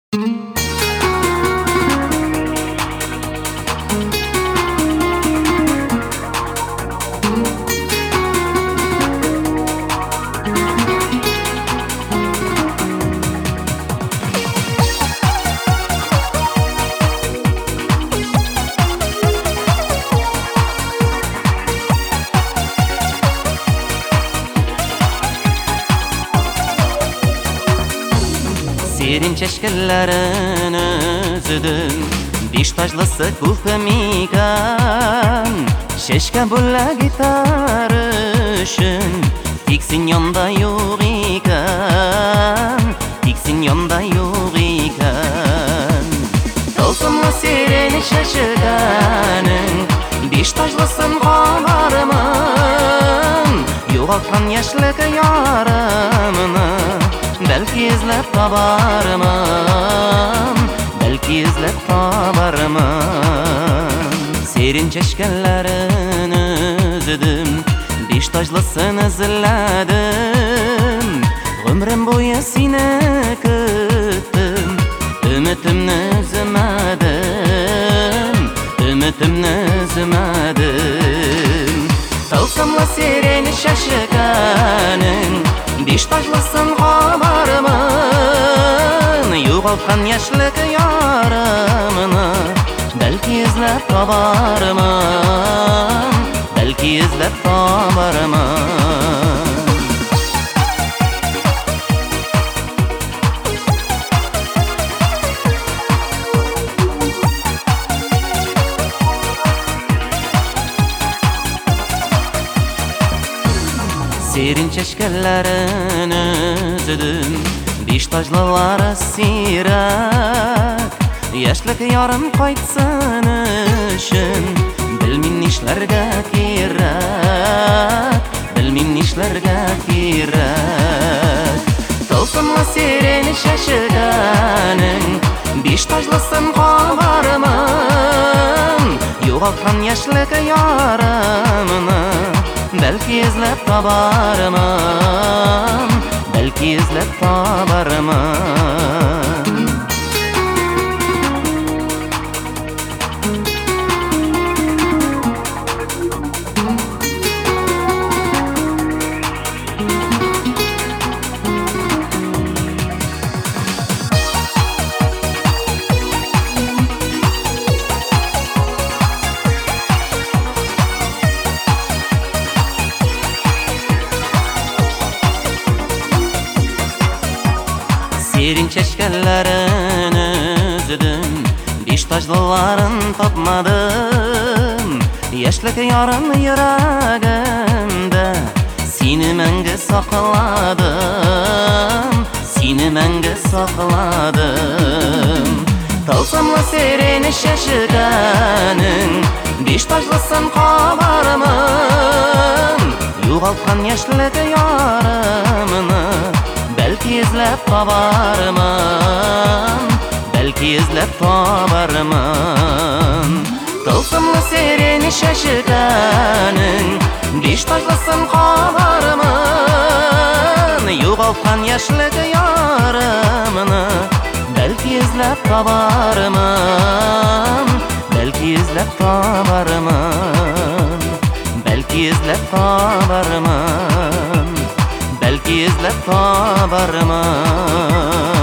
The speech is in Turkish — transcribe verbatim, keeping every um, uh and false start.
Serin çeşkelerin özüdün Diş tajlısı kufemigan Şeşke bulla gitarışın Tiksin yonda yok iken Tiksin yonda yok iken Tolsumlu serin şaşıganın Diş tajlısın kavarımın Yoğaltkan yaşlık yarımını Belki izlep tabarımın Belki izlep tabarımın Serin çeşkelerin özüdüm Diş tajlısın izledim Ömrüm boyu seni küttüm Ümitimni üzmedim Ümitimni üzmedim Tılsımlı serin şaşıganın Diş tajlısın kavarımın Yoğaltkan yaşlık yarımını Belki izlep tabarımın Belki izlep tabarımın Serin çeşkelerin özüdüm Diş tajlıları sirak Yaşlık yarım kaytsın üçün Bilmin işlerge kirak Bilmin işlerge kirak Tılsımlı serin şaşıganın Diş tajlısın kavarımın Yoğaltkan yaşlık yarımını Belki izlep tabarımın Belki izlep tabarımın Serin çeşkelerin özüdüm Diş tajlıların tapmadım Yaşlık yarım yüreğimde Seni menge sakladım Seni menge sakladım Tılsımlı serin şaşıganın Diş tajlısın kavarımın Yoğaltkan yaşlık yarımını Belki izlep tabarımın Belki izlep tabarımın Tılsımlı serin şaşıganın Diş tajlısın kavarımın Yoğaltkan yaşlık yarımını Belki izlep tabarımın Belki izlep tabarımın Belki izlep tabarımın Belki izlep tabarımın